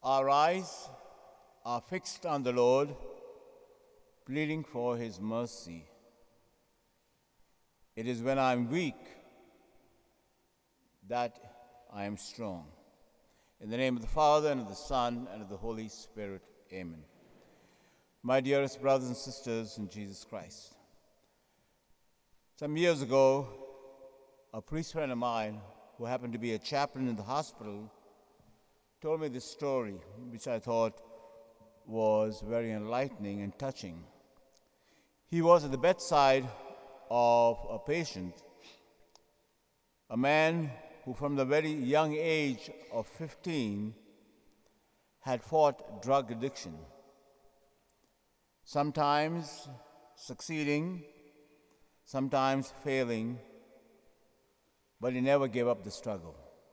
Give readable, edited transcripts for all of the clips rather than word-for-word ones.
Our eyes are fixed on the Lord, pleading for his mercy. It is when I am weak that I am strong. In the name of the Father, and of the Son, and of the Holy Spirit, amen. My dearest brothers and sisters in Jesus Christ, some years ago, a priest friend of mine, who happened to be a chaplain in the hospital, told me this story, which I thought was very enlightening and touching. He was at the bedside of a patient, a man who from the very young age of 15 had fought drug addiction, sometimes succeeding, sometimes failing, but he never gave up the struggle.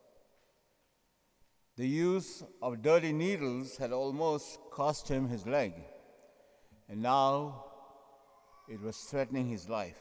The use of dirty needles had almost cost him his leg, and now it was threatening his life.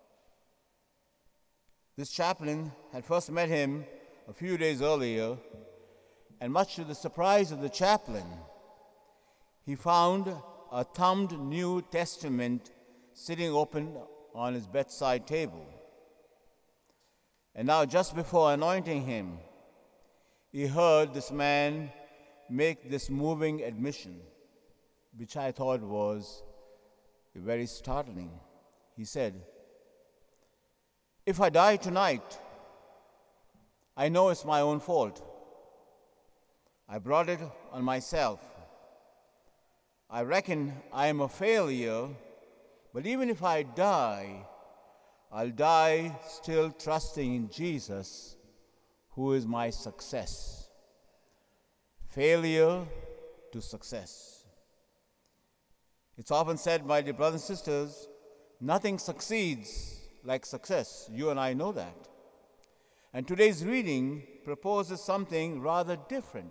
This chaplain had first met him a few days earlier, and much to the surprise of the chaplain, he found a thumbed New Testament sitting open on his bedside table. And now, just before anointing him, he heard this man make this moving admission, which I thought was very startling. He said, "If I die tonight, I know it's my own fault. I brought it on myself. I reckon I am a failure, but even if I die, I'll die still trusting in Jesus, who is my success." Failure to success. It's often said, my dear brothers and sisters, nothing succeeds like success. You and I know that. And today's reading proposes something rather different.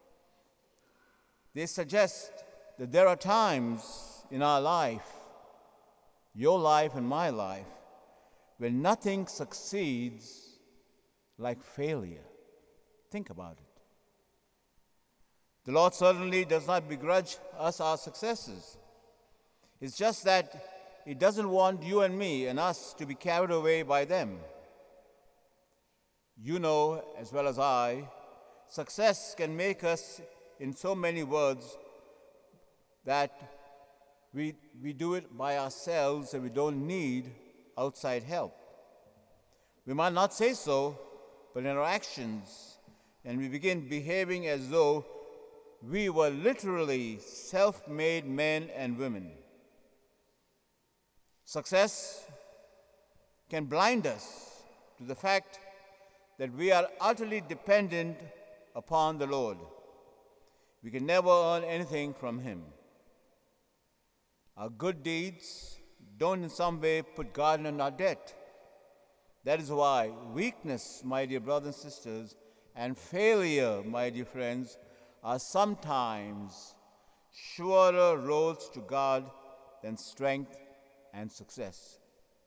They suggest that there are times in our life, your life and my life, when nothing succeeds like failure. Think about it. The Lord certainly does not begrudge us our successes. It's just that He doesn't want you and me and us to be carried away by them. You know as well as I, success can make us, in so many words, that we do it by ourselves and we don't need outside help. We might not say so, but in our actions, and we begin behaving as though we were literally self-made men and women. Success can blind us to the fact that we are utterly dependent upon the Lord. We can never earn anything from Him. Our good deeds don't in some way put God in our debt. That is why weakness, my dear brothers and sisters, and failure, my dear friends, are sometimes surer roads to God than strength and success.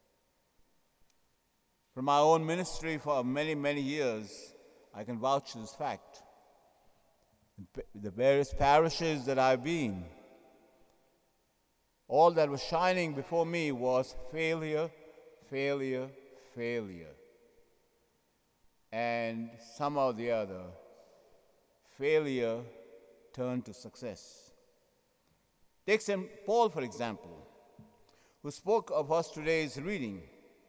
From my own ministry for many, many years, I can vouch to this fact. The various parishes that I've been, all that was shining before me was failure, failure, failure. And somehow or the other, failure turned to success. Take St. Paul, for example, who spoke of us today's reading.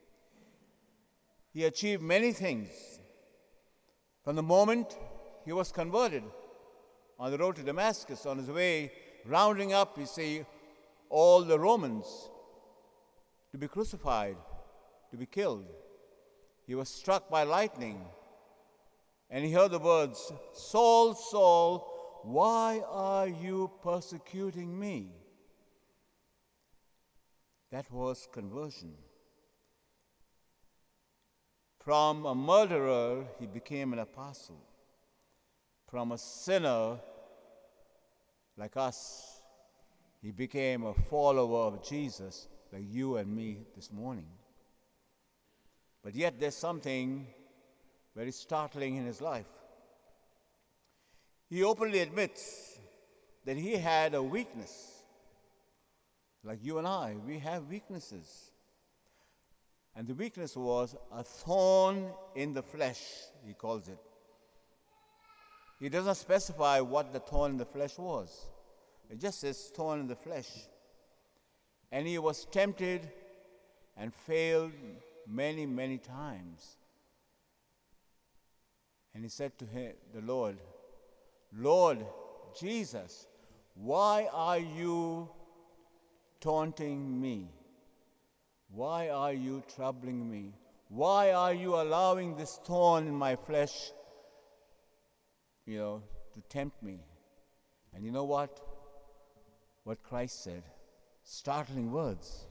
He achieved many things. From the moment he was converted on the road to Damascus, on his way, rounding up, you see, all the Romans to be crucified, to be killed. He was struck by lightning, and he heard the words, "Saul, Saul, why are you persecuting me?" That was conversion. From a murderer, he became an apostle. From a sinner like us, he became a follower of Jesus, like you and me this morning. But yet there's something very startling in his life. he openly admits that he had a weakness. Like you and I, we have weaknesses. And the weakness was a thorn in the flesh, he calls it. He doesn't specify what the thorn in the flesh was. It just says thorn in the flesh. And he was tempted and failed many, many times. And he said to him, the Lord, Lord Jesus, why are you taunting me? Why are you troubling me? Why are you allowing this thorn in my flesh, to tempt me? And you know what? What Christ said. Startling words.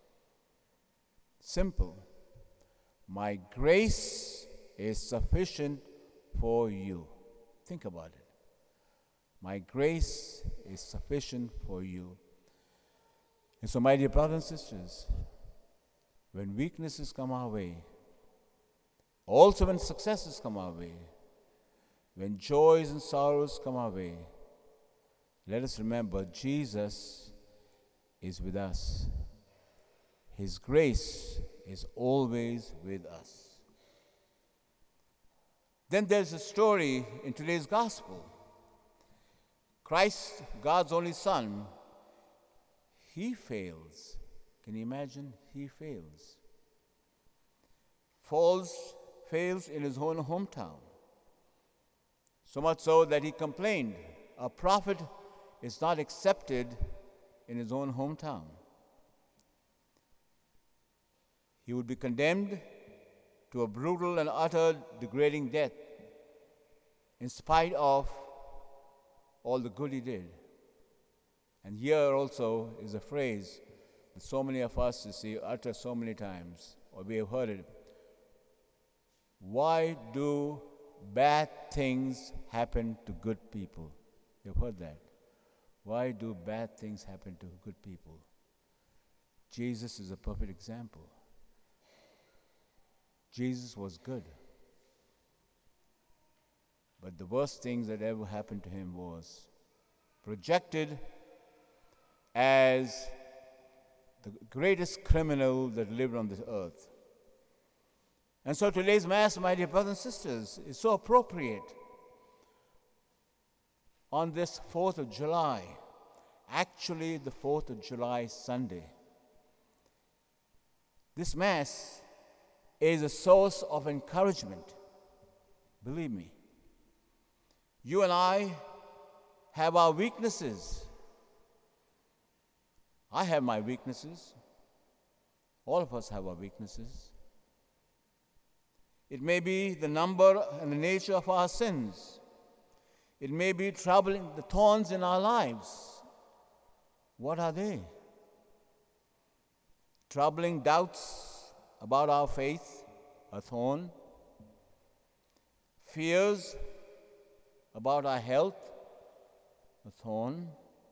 Simple. My grace is sufficient for you. Think about it. My grace is sufficient for you. And so, my dear brothers and sisters, when weaknesses come our way, also when successes come our way, when joys and sorrows come our way, let us remember Jesus is with us. His grace is always with us. Then there's a story in today's gospel. Christ, God's only Son, he fails. Can you imagine? He fails. Fails in his own hometown. So much so that he complained, a prophet is not accepted in his own hometown. He would be condemned to a brutal and utter degrading death in spite of all the good he did. And here also is a phrase that so many of us, utter so many times, or we have heard it. Why do bad things happen to good people? You've heard that. Why do bad things happen to good people? Jesus is a perfect example. Jesus was good. But the worst things that ever happened to him was projected as the greatest criminal that lived on this earth. And so today's Mass, my dear brothers and sisters, is so appropriate. On this 4th of July, actually the 4th of July Sunday, this Mass is a source of encouragement. Believe me. You and I have our weaknesses. I have my weaknesses. All of us have our weaknesses. It may be the number and the nature of our sins. It may be troubling the thorns in our lives. What are they? Troubling doubts about our faith, a thorn. Fears about our health, a thorn.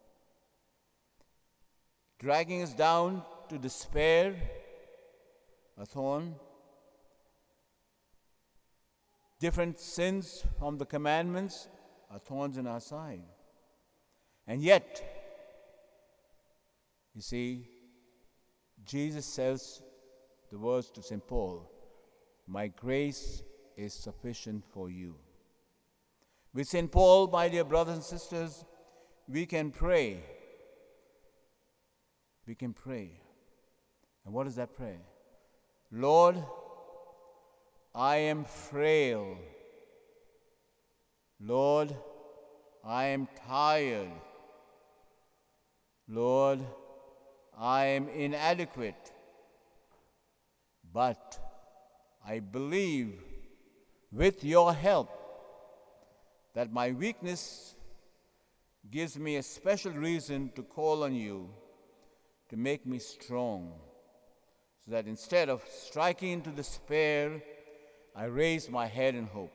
Dragging us down to despair, a thorn. Different sins from the commandments are thorns in our side. And yet, you see, Jesus says the words to St. Paul, my grace is sufficient for you. With St. Paul, my dear brothers and sisters, we can pray. We can pray. And what is that prayer? Lord, I am frail. Lord, I am tired. Lord, I am inadequate. But I believe with your help that my weakness gives me a special reason to call on you to make me strong, so that instead of striking into despair, I raise my head in hope.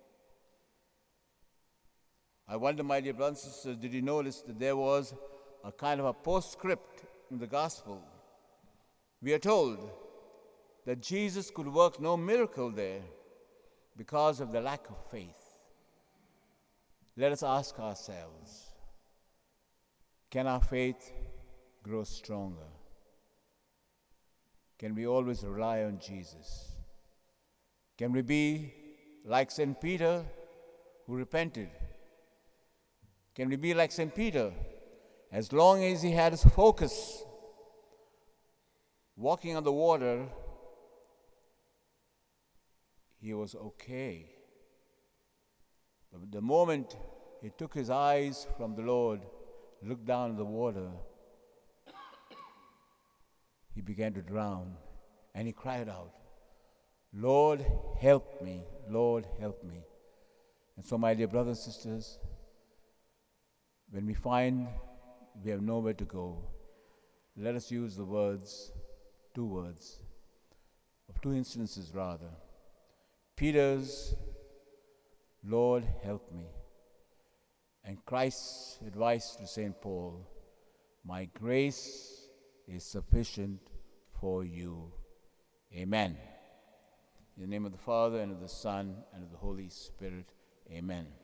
I wonder, my dear brothers and sisters, did you notice that there was a kind of a postscript in the gospel? We are told that Jesus could work no miracle there because of the lack of faith. let us ask ourselves, can our faith grow stronger? Can we always rely on Jesus? Can we be like St. Peter who repented? Can we be like St. Peter? As long as he had his focus walking on the water, he was okay. But the moment he took his eyes from the Lord, looked down at the water, he began to drown, and he cried out, "Lord, help me, Lord, help me." And so, my dear brothers and sisters, when we find we have nowhere to go, let us use the words, two instances rather. Peter's, "Lord, help me," and Christ's advice to St. Paul, "My grace is sufficient for you." Amen. In the name of the Father, and of the Son, and of the Holy Spirit, amen.